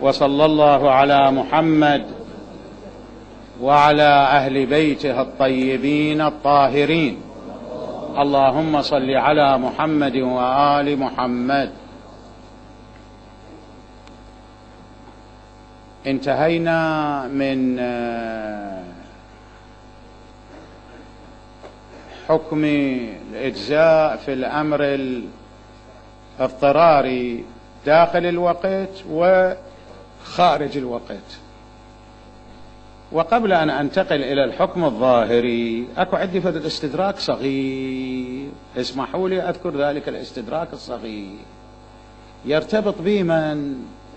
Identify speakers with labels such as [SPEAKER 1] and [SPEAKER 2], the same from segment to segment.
[SPEAKER 1] وصلى الله على محمد وعلى أهل بيته الطيبين الطاهرين. اللهم صل على محمد وآل محمد. انتهينا من حكم الإجزاء في الأمر الاضطراري داخل الوقت وخارج الوقت. وقبل أن أنتقل إلى الحكم الظاهري أكو عندي فد استدراك صغير، اسمحوا لي أذكر ذلك الاستدراك الصغير، يرتبط بمن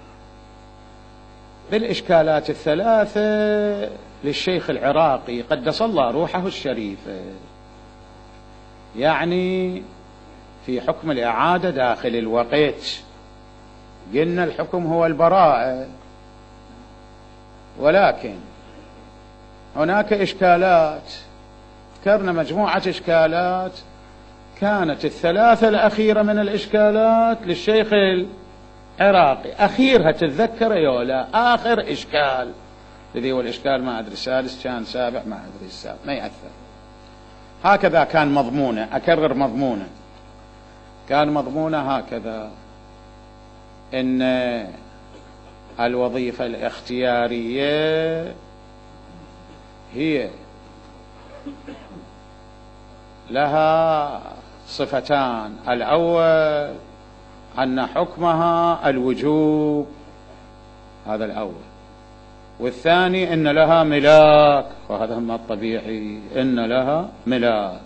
[SPEAKER 1] بالإشكالات الثلاثة للشيخ العراقي قدس الله روحه الشريفة. يعني في حكم الإعادة داخل الوقت قلنا الحكم هو البراءة، ولكن هناك إشكالات، ذكرنا مجموعة إشكالات، كانت الثلاثة الأخيرة من الإشكالات للشيخ العراقي. أخيرها تتذكر يولا آخر إشكال الذي هو الإشكال ما أدري السادس كان سابع ما أدري السابع، ما يأثر. هكذا كان مضمونه، أكرر مضمونه، كان مضمونه هكذا: إن الوظيفة الاختيارية هي لها صفتان: الأول أن حكمها الوجوب، هذا الأول، والثاني أن لها ملاك، وهذا هم الطبيعي، أن لها ملاك.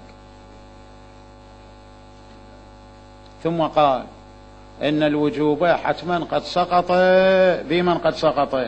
[SPEAKER 1] ثم قال إن الوجوب حتما قد سقط بمن قد سقط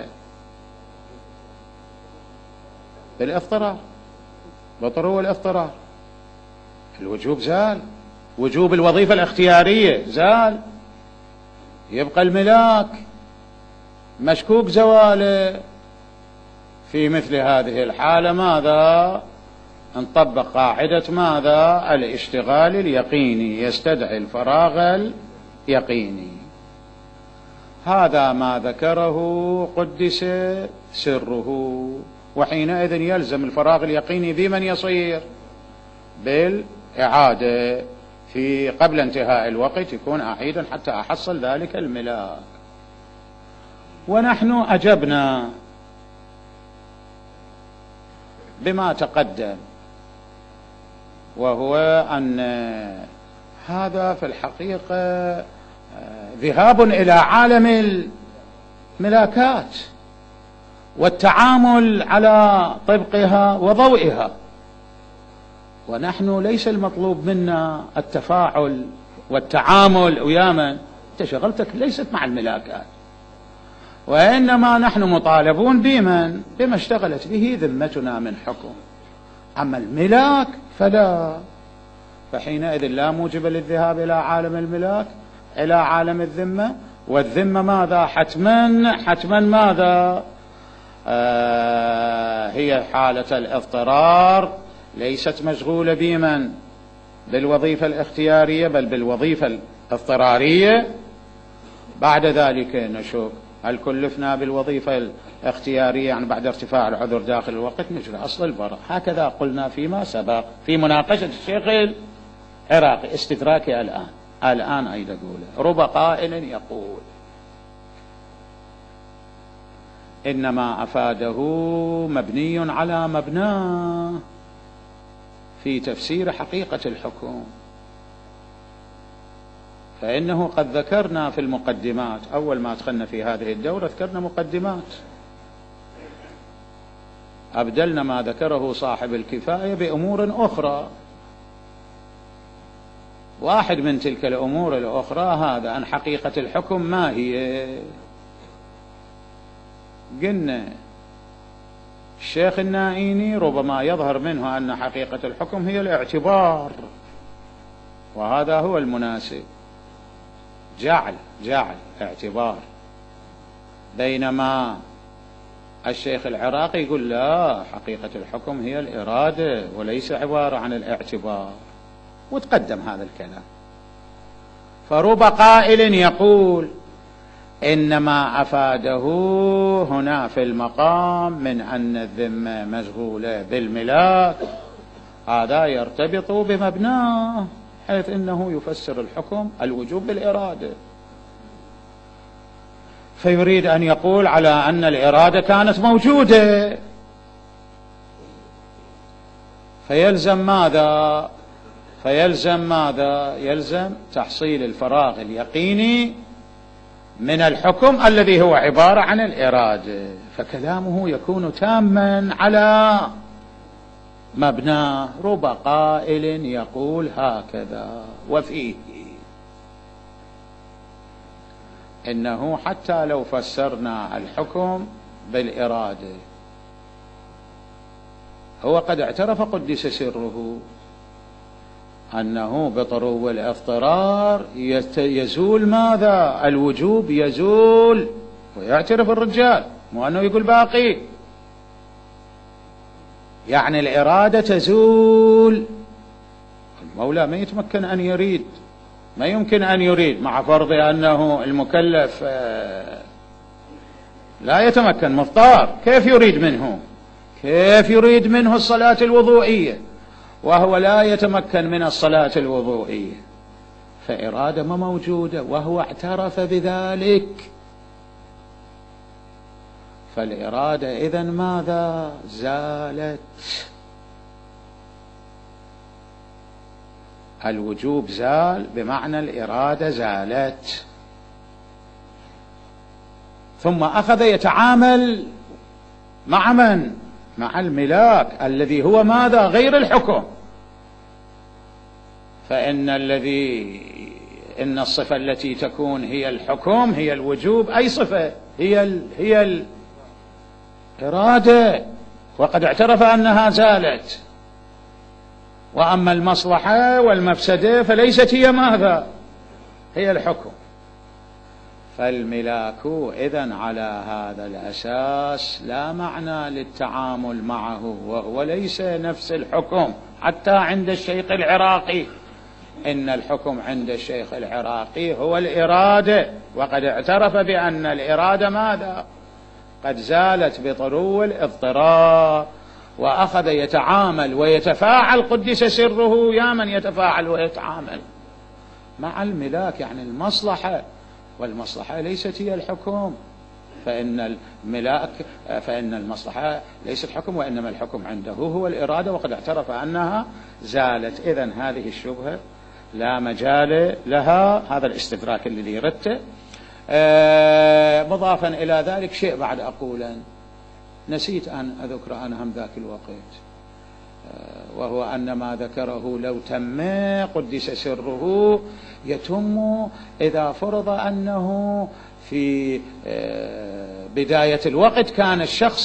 [SPEAKER 1] بالاضطرار، بطر هو الاضطرار، الوجوب زال، وجوب الوظيفة الاختيارية زال، يبقى الملاك مشكوك زواله. في مثل هذه الحالة ماذا نطبق؟ قاعدة ماذا؟ الاشتغال اليقيني يستدعي الفراغ اليقيني. هذا ما ذكره قدس سره، وحينئذ يلزم الفراغ اليقيني بمن يصير؟ بالإعادة، في قبل انتهاء الوقت يكون أعيدا حتى أحصل ذلك الملاك. ونحن أجبنا بما تقدم، وهو أن هذا في الحقيقة ذهاب إلى عالم الملاكات والتعامل على طبقها وضوئها، ونحن ليس المطلوب منا التفاعل والتعامل ويا من أنت شغلتك ليست مع الملاكات، وإنما نحن مطالبون بمن؟ بما اشتغلت به ذمتنا من حكم. أما الملاك فلا، فحينئذ لا موجب للذهاب إلى عالم الملاك، إلى عالم الذمة. والذمة ماذا؟ حتما ماذا؟ هي حالة الاضطرار، ليست مشغولة بمن؟ بالوظيفة الاختيارية، بل بالوظيفة الاضطرارية. بعد ذلك نشوف هل كلفنا بالوظيفة الاختيارية، يعني بعد ارتفاع العذر داخل الوقت نجري أصل البراء. هكذا قلنا فيما سبق في مناقشة الشيخ العراقي. استدراكي الآن أيضا أقول: رب قائل يقول إنما أفاده مبني على مبناه في تفسير حقيقة الحكم. فإنه قد ذكرنا في المقدمات، أول ما دخلنا في هذه الدورة ذكرنا مقدمات، أبدلنا ما ذكره صاحب الكفاية بأمور أخرى. واحد من تلك الأمور الأخرى هذا عن حقيقة الحكم ما هي. قلنا الشيخ النائيني ربما يظهر منه أن حقيقة الحكم هي الاعتبار، وهذا هو المناسب، جعل اعتبار، بينما الشيخ العراقي يقول لا، حقيقة الحكم هي الإرادة وليس عبارة عن الاعتبار، وتقدم هذا الكلام. فرب قائل يقول إنما أفاده هنا في المقام من أن الذمة مشغولة بالملاك، هذا يرتبط بمبناه، حيث إنه يفسر الحكم الوجوب بالإرادة، فيريد أن يقول على أن الإرادة كانت موجودة، فيلزم ماذا؟ يلزم تحصيل الفراغ اليقيني من الحكم الذي هو عبارة عن الإرادة، فكلامه يكون تاما على مبناه. رب قائل يقول هكذا، وفيه إنه حتى لو فسرنا الحكم بالإرادة، هو قد اعترف قدس سره أنه بطرو الاضطرار يزول ماذا؟ الوجوب يزول، ويعترف الرجال، مو أنه يقول باقي، يعني الإرادة تزول. المولى ما يتمكن أن يريد، ما يمكن أن يريد، مع فرض أنه المكلف لا يتمكن، مضطر، كيف يريد منه الصلاة الوضوئية وهو لا يتمكن من الصلاة الوضوئية؟ فإرادة ما موجودة وهو اعترف بذلك، فالإرادة إذن ماذا؟ زالت، الوجوب زال بمعنى الإرادة زالت. ثم أخذ يتعامل مع من؟ مع الملاك الذي هو ماذا؟ غير الحكم. فإن الصفة التي تكون هي الحكم هي الوجوب، أي صفة؟ هي الإرادة، وقد اعترف أنها زالت. وأما المصلحة والمفسدة فليست هي ماذا؟ هي الحكم. فالملاك إذن على هذا الأساس لا معنى للتعامل معه، وهو ليس نفس الحكم حتى عند الشيخ العراقي. إن الحكم عند الشيخ العراقي هو الإرادة، وقد اعترف بأن الإرادة ماذا؟ قد زالت بطرو الاضطرار، وأخذ يتعامل ويتفاعل قدس سره، يا من يتفاعل ويتعامل مع الملاك، يعني المصلحة، والمصلحة ليست هي الحكم. فإن المصلحة ليست حكم، وإنما الحكم عنده هو الإرادة، وقد اعترف أنها زالت. إذن هذه الشبهة لا مجال لها، هذا الاستدراك الذي ردته. مضافا إلى ذلك شيء بعد أقولا نسيت أن أذكر عنهم ذاك الوقت، وهو أن ما ذكره لو تم قدس سره يتم إذا فرض أنه في بداية الوقت كان الشخص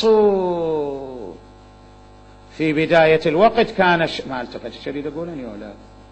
[SPEAKER 1] ما التفت الشريد أقولني ولا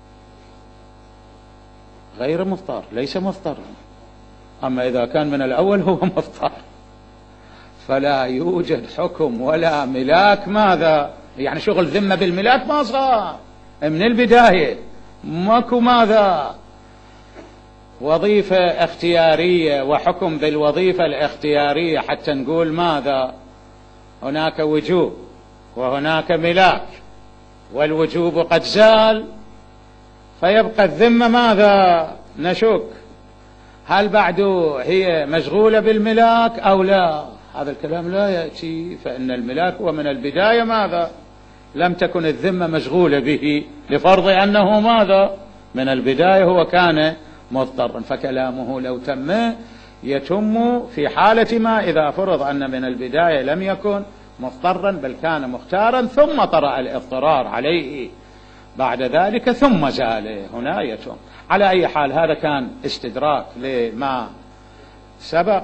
[SPEAKER 1] غير مضطر، ليس مضطر. أما إذا كان من الأول هو مضطر، فلا يوجد حكم ولا ملاك ماذا؟ يعني شغل ذمة بالملاك ما صار من البداية، ماكو ماذا؟ وظيفة اختيارية وحكم بالوظيفة الاختيارية حتى نقول ماذا؟ هناك وجوب وهناك ملاك، والوجوب قد زال، فيبقى الذمة ماذا؟ نشك هل بعد هي مشغولة بالملاك أو لا؟ هذا الكلام لا يأتي، فإن الملاك ومن البداية ماذا؟ لم تكن الذمة مشغولة به، لفرض أنه ماذا؟ من البداية هو كان مضطرا. فكلامه لو تم يتم في حالة ما إذا فرض أن من البداية لم يكن مضطرا بل كان مختارا، ثم طرأ الاضطرار عليه بعد ذلك ثم زال، هنا يتم. على أي حال هذا كان استدراك لما سبق.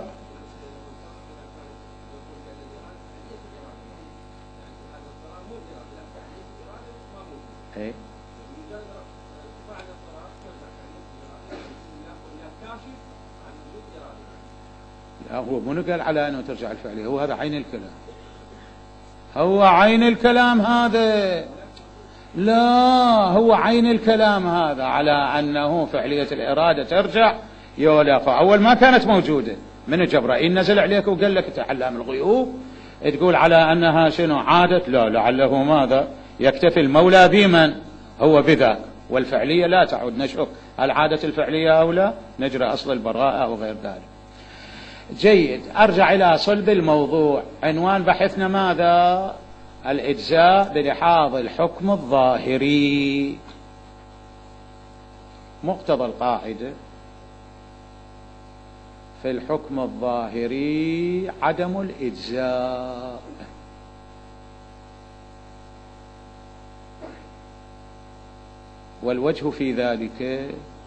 [SPEAKER 1] لا، هو مو نقل على أنه ترجع الفعلية، هو هذا عين الكلام، هو عين الكلام هذا، لا هو عين الكلام هذا على أنه فعلية الإرادة ترجع يولا، فأول ما كانت موجودة من جبرائيل نزل عليك وقال لك علام الغيوب تقول على أنها شنو عادة؟ لا، لعله ماذا يكتفي المولى بمن هو بذاك، والفعلية لا تعود. نشوف هل عادة الفعلية أو لا، نجرى أصل البراءة وغير ذلك. جيد، أرجع إلى صلب الموضوع. عنوان بحثنا ماذا؟ الإجزاء بلحاظ الحكم الظاهري. مقتضى القاعدة في الحكم الظاهري عدم الإجزاء، والوجه في ذلك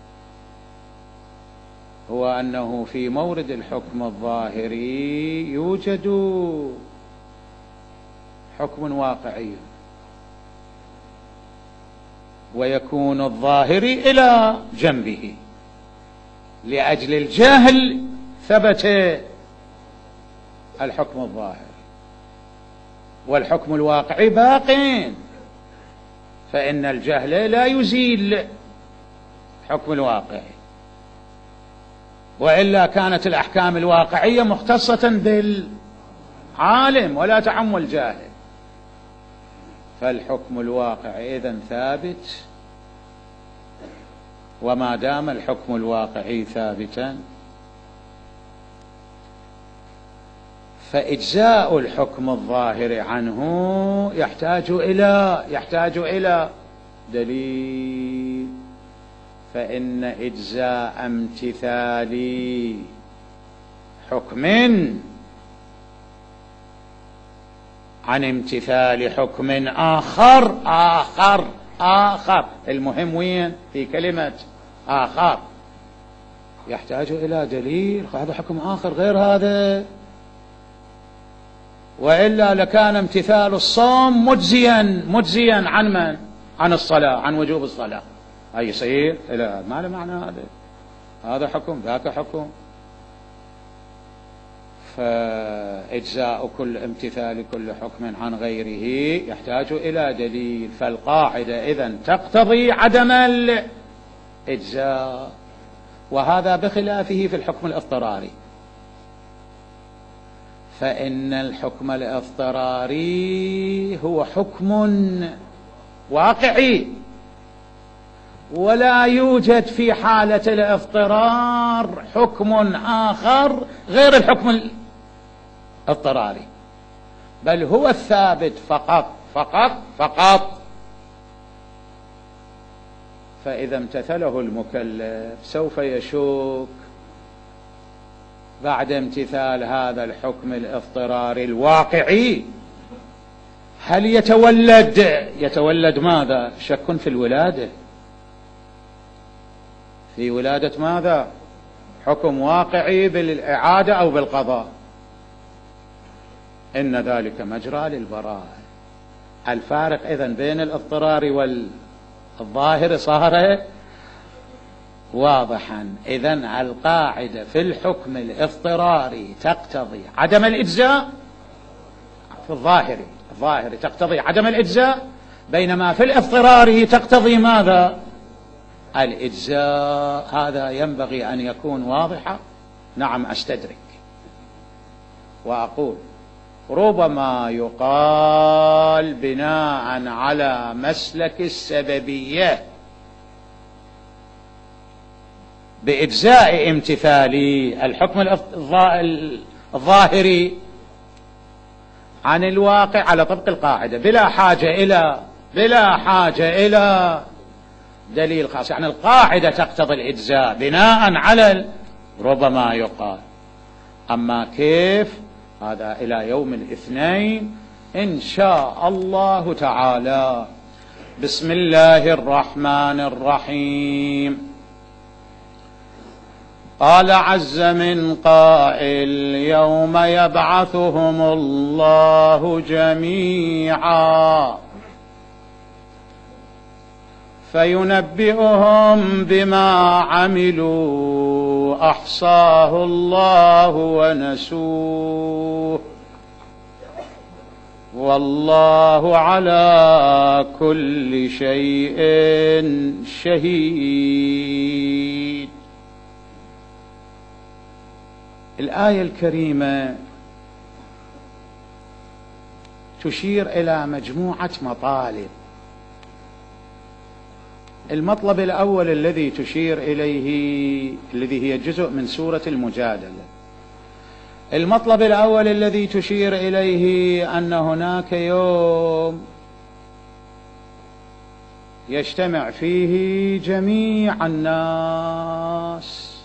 [SPEAKER 1] هو أنه في مورد الحكم الظاهري يوجد حكم واقعي، ويكون الظاهري إلى جنبه، لأجل الجهل ثبت الحكم الظاهري، والحكم الواقعي باقين، فإن الجهل لا يزيل حكم الواقعي، وإلا كانت الأحكام الواقعية مختصة بالعالم ولا تعم الجاهل. فالحكم الواقعي إذن ثابت، وما دام الحكم الواقعي ثابتا فإجزاء الحكم الظاهر عنه يحتاج إلى دليل. فإن إجزاء امتثال حكم عن امتثال حكم آخر، المهم وين في كلمة آخر، يحتاج إلى دليل. هذا حكم آخر غير هذا، وإلا لكان امتثال الصوم مجزيا عن من؟ عن الصلاة، عن وجوب الصلاة. أي يصير؟ لا، ما له معنى هذا حكم ذاك حكم. فإجزاء كل امتثال كل حكم عن غيره يحتاج إلى دليل. فالقاعدة إذن تقتضي عدم الإجزاء، وهذا بخلافه في الحكم الاضطراري. فإن الحكم الاضطراري هو حكم واقعي، ولا يوجد في حالة الاضطرار حكم آخر غير الحكم الاضطراري، بل هو الثابت فقط. فإذا امتثله المكلف سوف يشك بعد امتثال هذا الحكم الاضطراري الواقعي، هل يتولد ماذا؟ شك في الولادة، في ولادة ماذا؟ حكم واقعي بالإعادة أو بالقضاء. إن ذلك مجرى للبراءة. الفارق إذن بين الاضطرار والظاهر صار واضحا. إذن القاعدة في الحكم الاضطراري تقتضي عدم الإجزاء، في الظاهري تقتضي عدم الإجزاء، بينما في الاضطراري تقتضي ماذا؟ الإجزاء. هذا ينبغي أن يكون واضحا. نعم، أستدرك وأقول ربما يقال بناء على مسلك السببية بإجزاء امتثال الحكم الظاهري عن الواقع على طبق القاعدة بلا حاجة إلى دليل خاص. يعني القاعدة تقتضي الإجزاء بناء على ربما يقال. أما كيف؟ هذا إلى يوم الاثنين إن شاء الله تعالى. بسم الله الرحمن الرحيم. قال عز من قائل يوم يبعثهم الله جميعا فينبئهم بما عملوا أحصاه الله ونسوه والله على كل شيء شهيد. الآية الكريمة تشير إلى مجموعة مطالب. المطلب الأول الذي تشير إليه، الذي هي جزء من سورة المجادلة، المطلب الأول الذي تشير إليه أن هناك يوم يجتمع فيه جميع الناس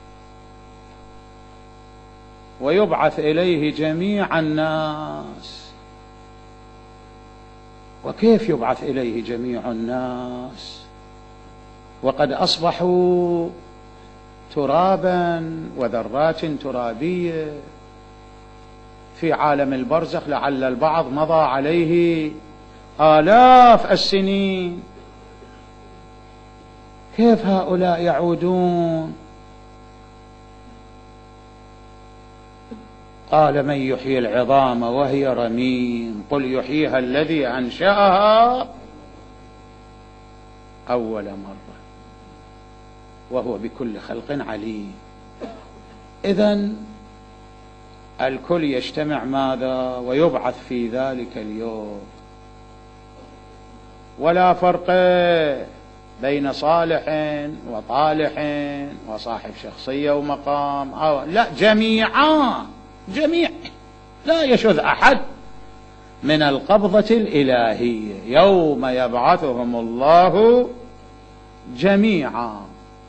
[SPEAKER 1] ويبعث إليه جميع الناس. وكيف يبعث إليه جميع الناس وقد أصبحوا ترابا وذرات ترابية في عالم البرزخ، لعل البعض مضى عليه آلاف السنين؟ كيف هؤلاء يعودون؟ قال من يحيي العظام وهي رميم قل يحييها الذي أنشأها أول مرة وهو بكل خلق عليم. إذن الكل يجتمع ماذا ويبعث في ذلك اليوم، ولا فرق بين صالح وطالح وصاحب شخصية ومقام لا، جميعا جميع، لا يشذ أحد من القبضة الإلهية. يوم يبعثهم الله جميعا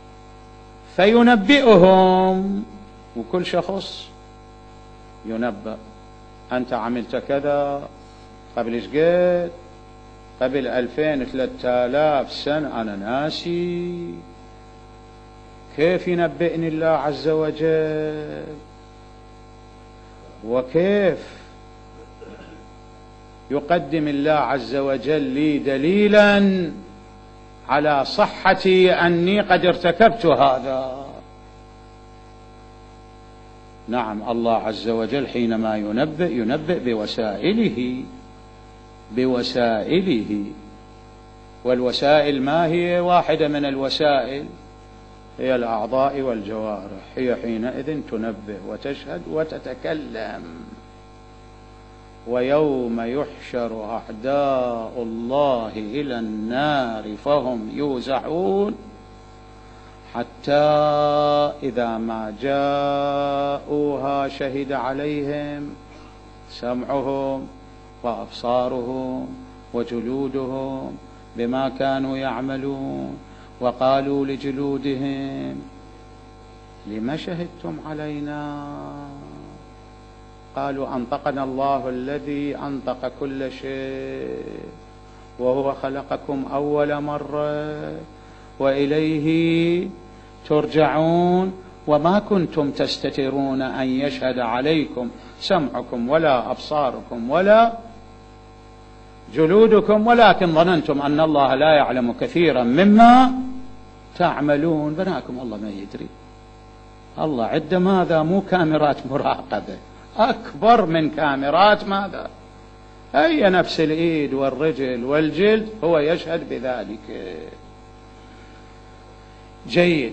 [SPEAKER 1] فينبئهم، وكل شخص ينبأ. أنت عملت كذا قبل إيش قد؟ قبل 2000 3000 سنة، أنا ناسي. كيف ينبئني الله عز وجل؟ وكيف يقدم الله عز وجل لي دليلا على صحتي أني قد ارتكبت هذا؟ نعم، الله عز وجل حينما ينبئ بوسائله. والوسائل ما هي واحدة من الوسائل؟ هي الأعضاء والجوارح. هي حينئذ تنبئ وتشهد وتتكلم. ويوم يحشر أعداء الله إلى النار فهم يوزعون حتى إذا ما جاءوها شهد عليهم سمعهم وأبصارهم وجلودهم بما كانوا يعملون، وقالوا لجلودهم لم شهدتم علينا؟ قالوا أنطقنا الله الذي أنطق كل شيء وهو خلقكم أول مرة وإليه ترجعون، وما كنتم تستترون أن يشهد عليكم سمعكم ولا أبصاركم ولا جلودكم، ولكن ظننتم أن الله لا يعلم كثيرا مما تعملون. بناكم الله ما يدري. الله عنده ماذا؟ مو كاميرات مراقبة، أكبر من كاميرات ماذا؟ أي نفس الإيد والرجل والجلد هو يشهد بذلك. جيد.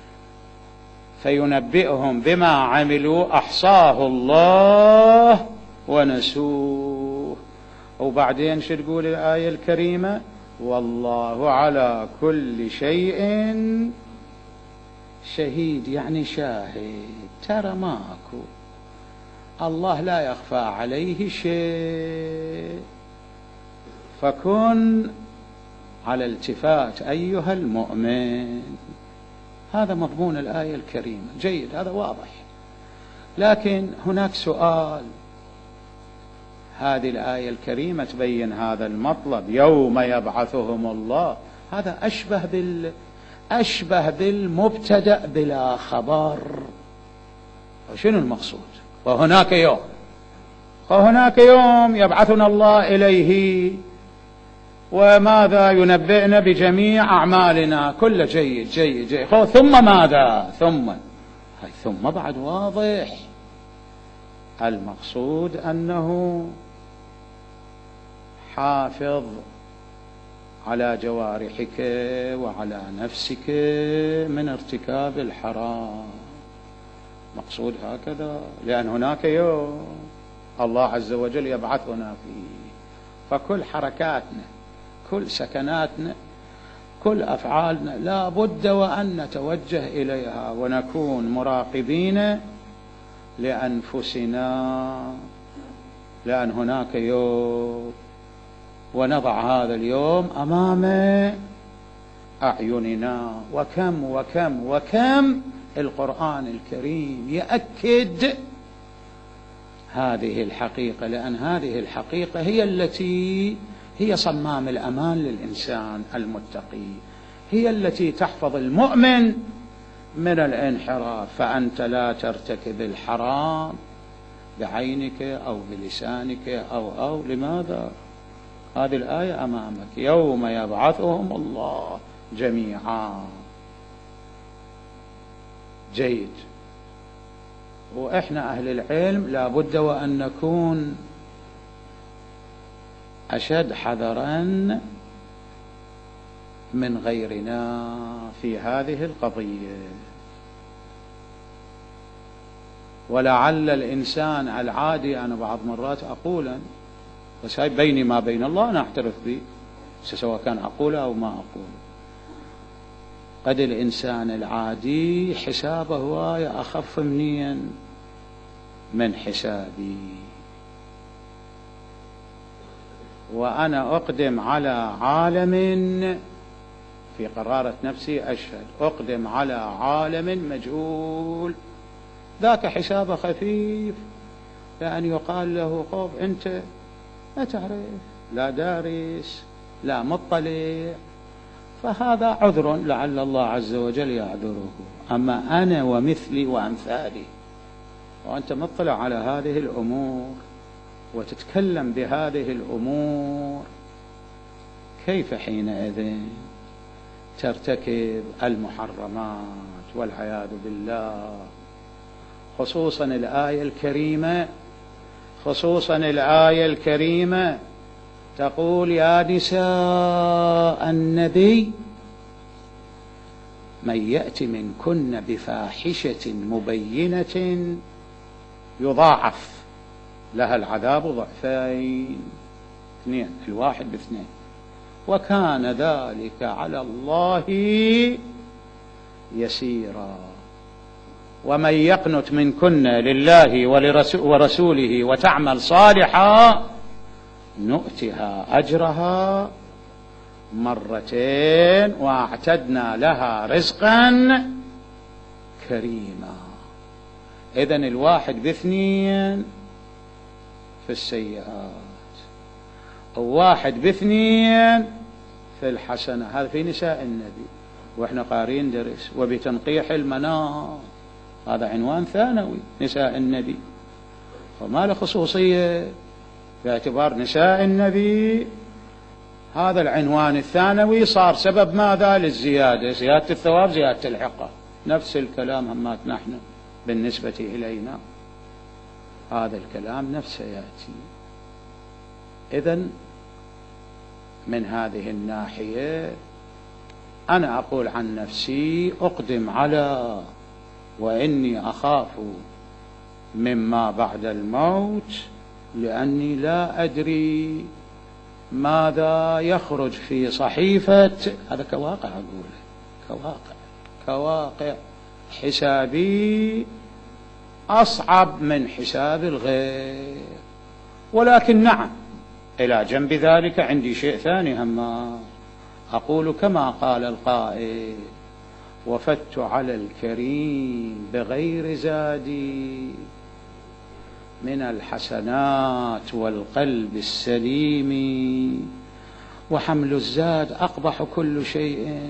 [SPEAKER 1] فينبئهم بما عملوا أحصاه الله ونسوه. وبعدين شو تقول الآية الكريمة؟ والله على كل شيء شهيد، يعني شاهد. ترى ماكو، الله لا يخفى عليه شيء. فكن على التفات أيها المؤمن. هذا مضمون الآية الكريمة. جيد، هذا واضح. لكن هناك سؤال. هذه الآية الكريمة تبين هذا المطلب، يوم يبعثهم الله. هذا أشبه بالمبتدأ بلا خبر. وشنو المقصود؟ وهناك يوم يبعثنا الله إليه، وماذا؟ ينبئنا بجميع أعمالنا كل جيد جيد جيد. ثم ماذا؟ ثم بعد واضح. المقصود أنه حافظ على جوارحك وعلى نفسك من ارتكاب الحرام، مقصود هكذا، لأن هناك يوم الله عز وجل يبعثنا فيه، فكل حركاتنا، كل سكناتنا، كل أفعالنا لا بد وأن نتوجه إليها ونكون مراقبين لأنفسنا، لأن هناك يوم، ونضع هذا اليوم أمام أعيننا. وكم وكم وكم القرآن الكريم يأكد هذه الحقيقة، لأن هذه الحقيقة هي التي هي صمام الأمان للإنسان المتقي، هي التي تحفظ المؤمن من الانحراف. فأنت لا ترتكب الحرام بعينك أو بلسانك أو لماذا؟ هذه الآية أمامك، يوم يبعثهم الله جميعا. جيد. وإحنا أهل العلم لا بد وأن نكون أشد حذرا من غيرنا في هذه القضية. ولعل الإنسان العادي، أنا بعض مرات أقولا، بس هاي بيني ما بين الله أنا أعترف به، سواء كان أقوله أو ما أقوله، قد الإنسان العادي حسابه هواي أخف منيا من حسابي. وأنا أقدم على عالم، في قرارة نفسي أشهد، أقدم على عالم مجهول ذاك حسابه خفيف، لأن يقال له قف أنت لا تعرف، لا دارس، لا مطلع، فهذا عذر لعل الله عز وجل يعذره. أما أنا ومثلي وأمثالي وأنت مطلع على هذه الأمور وتتكلم بهذه الأمور، كيف حينئذ ترتكب المحرمات والعياذ بالله؟ خصوصا الآية الكريمة تقول: يا نساء النبي من يأت منكن بفاحشة مبينة يضاعف لها العذاب ضعفين، 2، الواحد ب2، وكان ذلك على الله يسيرا. ومن يقنت منكن لله ورسوله وتعمل صالحا نؤتها أجرها 2 واعتدنا لها رزقا كريما. إذن الواحد ب2 في السيئات، وواحد ب2 في الحسنة. هذا في نساء النبي، وإحنا قارين درس وبتنقيح المنار، هذا عنوان ثانوي، نساء النبي، وما له خصوصية باعتبار نساء النبي. هذا العنوان الثانوي صار سبب ماذا؟ للزيادة، زيادة الثواب، زيادة العقاب. نفس الكلام همات نحن بالنسبة إلينا، هذا الكلام نفسه يأتي. إذن من هذه الناحية أنا أقول عن نفسي أقدم على وإني أخاف مما بعد الموت، لأني لا أدري ماذا يخرج في صحيفة، هذا كواقع أقول، كواقع حسابي أصعب من حساب الغير. ولكن نعم، إلى جنب ذلك عندي شيء ثاني هم أقول كما قال القائل: وفدت على الكريم بغير زادي من الحسنات والقلب السليم، وحمل الزاد أقبح كل شيء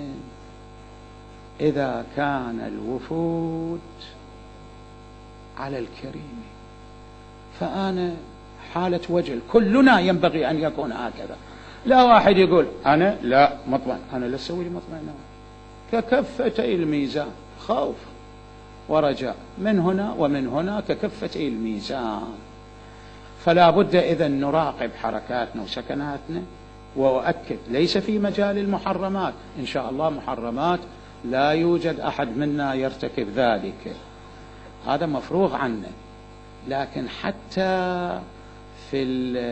[SPEAKER 1] إذا كان الوفود على الكريم. فأنا حالة وجل، كلنا ينبغي أن يكون هكذا. لا واحد يقول أنا لا مطمئن، أنا لا أسوي لي مطمئن، ككفتي الميزان، خوف ورجاء من هنا ومن هنا ككفتي الميزان. فلا بد إذن نراقب حركاتنا وسكناتنا. وأؤكد ليس في مجال المحرمات، إن شاء الله محرمات لا يوجد أحد منا يرتكب ذلك، هذا مفروغ عنه. لكن حتى في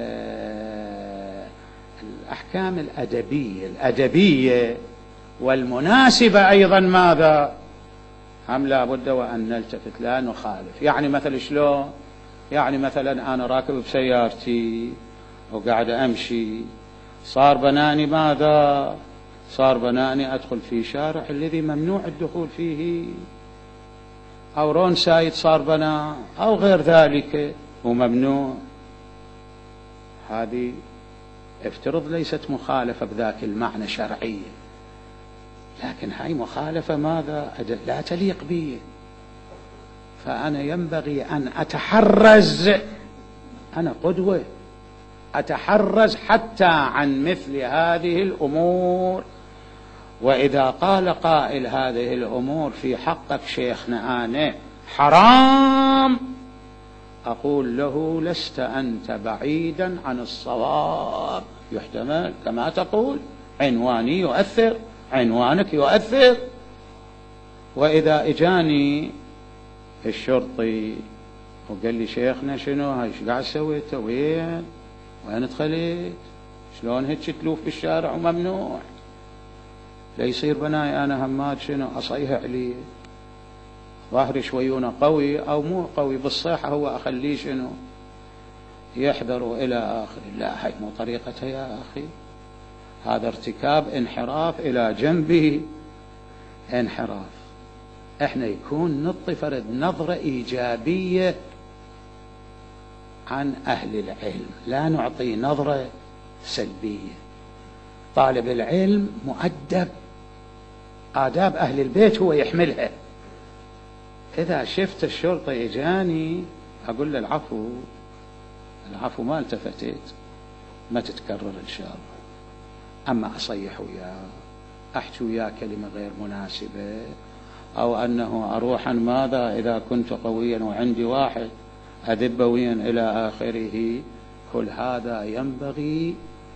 [SPEAKER 1] الأحكام الأدبية والمناسبة أيضا ماذا؟ هم لا بد وأن نلتفت لا نخالف. يعني مثل شلون؟ يعني مثلا أنا راكب بسيارتي وقاعد أمشي، صار بناني ماذا؟ صار بناني أدخل في شارع الذي ممنوع الدخول فيه، أو رون سايد صار بنا أو غير ذلك وممنوع. هذه افترض ليست مخالفة بذاك المعنى شرعية، لكن هاي مخالفة ماذا؟ لا تليق بي. فأنا ينبغي أن أتحرز، أنا قدوة، أتحرز حتى عن مثل هذه الأمور. وإذا قال قائل هذه الأمور في حقك شيخنا أنا حرام، أقول له لست أنت بعيدا عن الصواب. يحتمل كما تقول عنواني يؤثر، عنوانك يؤثر. وإذا إجاني الشرطي وقال لي شيخنا شنو هاي، ايش قاعد سويت، وين دخلت، شلون هيك تلوف بالشارع وممنوع، لا يصير بناي أنا هماد شنو أصيح عليه، ظهري شويونه قوي أو مو قوي بالصيحة، هو أخليه شنو يحذر إلى آخر. لا، هاي مو طريقتها يا أخي، هذا ارتكاب انحراف إلى جنبه انحراف. احنا يكون نعطي فرد نظرة إيجابية عن أهل العلم، لا نعطي نظرة سلبية. طالب العلم مؤدب، آداب أهل البيت هو يحملها. إذا شفت الشرطة إجاني أقول له العفو، العفو، ما التفتت، ما تتكرر إن شاء الله. أما أصيح وياه، أحكي وياه كلمة غير مناسبة، أو أنه أروحا ماذا إذا كنت قويا وعندي واحد أذبويا إلى آخره، كل هذا ينبغي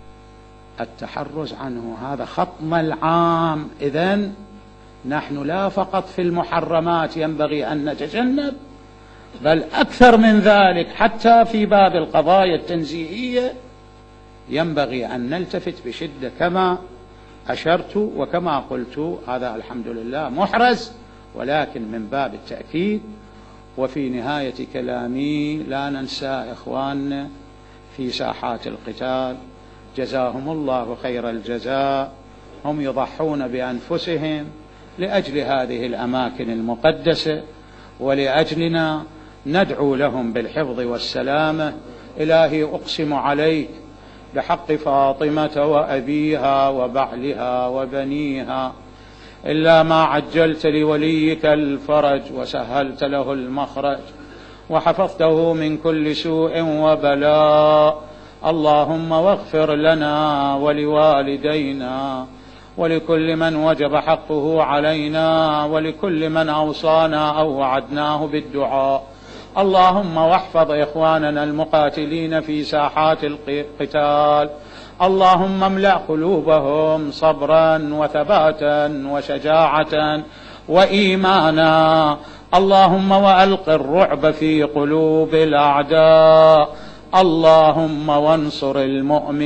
[SPEAKER 1] التحرز عنه. هذا خطم العام. إذن نحن لا فقط في المحرمات ينبغي أن نتجنب، بل أكثر من ذلك حتى في باب القضايا التنزيهية ينبغي أن نلتفت بشدة كما أشرت وكما قلت. هذا الحمد لله محرز، ولكن من باب التأكيد. وفي نهاية كلامي لا ننسى إخواننا في ساحات القتال، جزاهم الله خير الجزاء، هم يضحون بأنفسهم لأجل هذه الأماكن المقدسة ولأجلنا، ندعو لهم بالحفظ والسلامة. إلهي أقسم عليك بحق فاطمة وأبيها وبعلها وبنيها، إلا ما عجلت لوليك الفرج وسهلت له المخرج وحفظته من كل سوء وبلاء، اللهم واغفر لنا ولوالدينا ولكل من وجب حقه علينا ولكل من أوصانا أو وعدناه بالدعاء. اللهم واحفظ إخواننا المقاتلين في ساحات القتال، اللهم املأ قلوبهم صبرا وثباتا وشجاعة وإيمانا، اللهم وألق الرعب في قلوب الأعداء، اللهم وانصر المؤمنين.